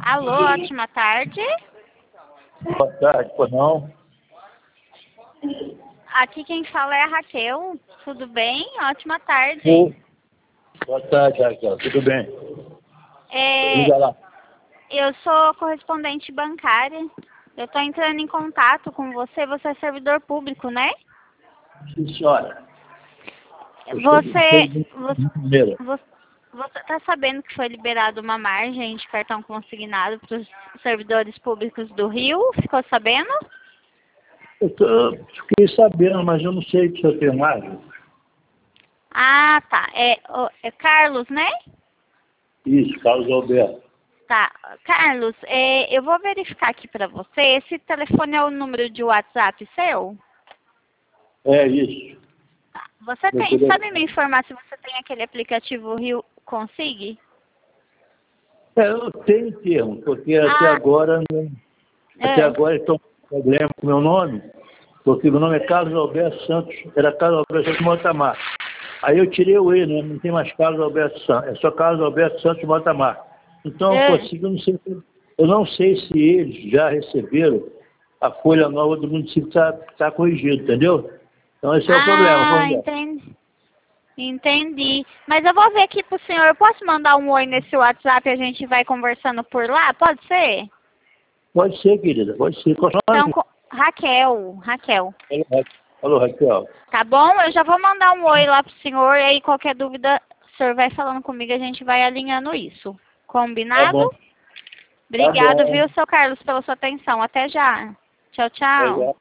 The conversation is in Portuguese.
Alô, ótima tarde. Boa tarde, pois não? Aqui quem fala é a Raquel. Tudo bem? Ótima tarde. Sim. Boa tarde, Raquel. Tudo bem? Diga lá. Eu sou correspondente bancária. Eu estou entrando em contato com você. Você é servidor público, né? Sim, senhora. Você está sabendo que foi liberada uma margem de cartão consignado para os servidores públicos do Rio? Ficou sabendo? Fiquei sabendo, mas eu não sei se eu tenho mais. Ah, tá. É Carlos, né? Isso, Carlos Alberto. Tá. Carlos, eu vou verificar aqui para você. Esse telefone é o número de WhatsApp seu? É isso. Tá. Você sabe me informar se você tem aquele aplicativo Rio Consig? Eu tenho termo, porque até agora estou com problema com o meu nome, porque meu nome é Carlos Alberto Santos, era Carlos Alberto Santos Montamar. Aí eu tirei o E, né? Não tem mais Carlos Alberto Santos, é só Carlos Alberto Santos Montamar. Então eu não sei se eles já receberam a folha nova do município que está corrigido, entendeu? Então esse é o problema. Entendi. Mas eu vou ver aqui pro senhor. Eu posso mandar um oi nesse WhatsApp e a gente vai conversando por lá? Pode ser? Pode ser, querida. Pode ser. Então, Raquel. Alô, Raquel. Tá bom? Eu já vou mandar um oi lá pro senhor e aí qualquer dúvida o senhor vai falando comigo, a gente vai alinhando isso. Combinado? Tá bom. Obrigado, Tá bom. viu, seu Carlos, pela sua atenção. Até já. Tchau, tchau.